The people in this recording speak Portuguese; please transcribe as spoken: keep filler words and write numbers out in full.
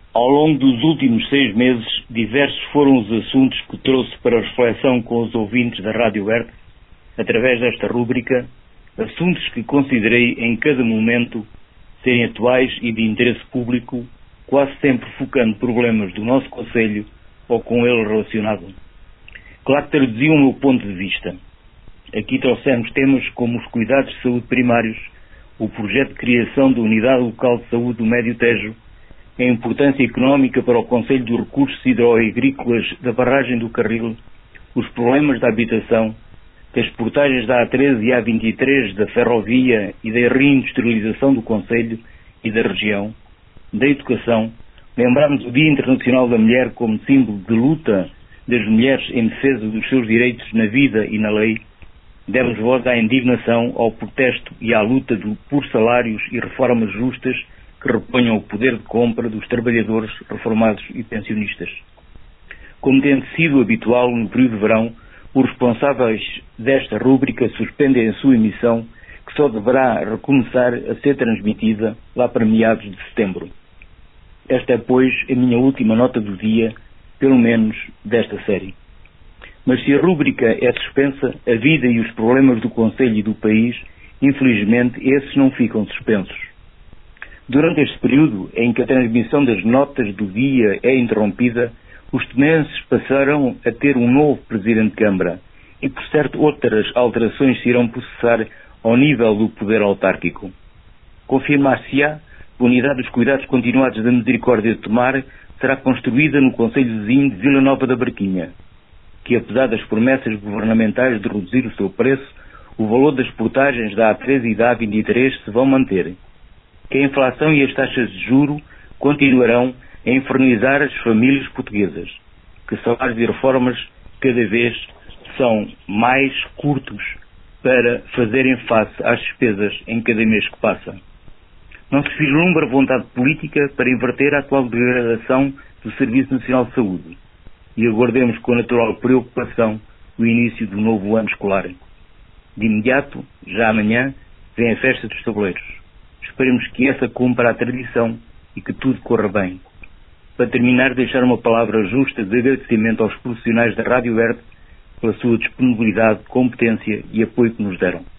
Ao longo dos últimos seis meses, diversos foram os assuntos que trouxe para reflexão com os ouvintes da Rádio Verde, através desta rúbrica, assuntos que considerei em cada momento serem atuais e de interesse público, quase sempre focando problemas do nosso concelho ou com ele relacionado. Claro que traduzi o meu ponto de vista. Aqui trouxemos temas como os cuidados de saúde primários, o projeto de criação da Unidade Local de Saúde do Médio Tejo, a importância económica para o Concelho dos recursos hidroagrícolas da barragem do Carril, os problemas da habitação, das portagens da A treze e A vinte e três, da ferrovia e da reindustrialização do Concelho e da região, da educação. Lembramos o Dia Internacional da Mulher como símbolo de luta das mulheres em defesa dos seus direitos na vida e na lei. Demos voz à indignação, ao protesto e à luta do, por salários e reformas justas que reponham o poder de compra dos trabalhadores reformados e pensionistas. Como tem sido habitual no período de verão, os responsáveis desta rúbrica suspendem a sua emissão, que só deverá recomeçar a ser transmitida lá para meados de setembro. Esta é, pois, a minha última nota do dia, pelo menos desta série. Mas se a rúbrica é suspensa, a vida e os problemas do Concelho e do país, infelizmente, esses não ficam suspensos. Durante este período em que a transmissão das notas do dia é interrompida, os tomenses passaram a ter um novo Presidente de Câmara e, por certo, outras alterações se irão processar ao nível do poder autárquico. Confirmar-se-á que a Unidade dos Cuidados Continuados da Misericórdia de Tomar será construída no concelho vizinho de Vila Nova da Barquinha, que apesar das promessas governamentais de reduzir o seu preço, o valor das portagens da A treze e da A vinte e três se vão manter, que a inflação e as taxas de juro continuarão a infernizar as famílias portuguesas, que salários e reformas cada vez são mais curtos para fazerem face às despesas em cada mês que passa. Não se vislumbra vontade política para inverter a atual degradação do Serviço Nacional de Saúde e aguardemos com natural preocupação o início do novo ano escolar. De imediato, já amanhã, vem a festa dos tabuleiros. Esperemos que essa cumpra a tradição e que tudo corra bem. Para terminar, deixar uma palavra justa de agradecimento aos profissionais da Rádio Verde pela sua disponibilidade, competência e apoio que nos deram.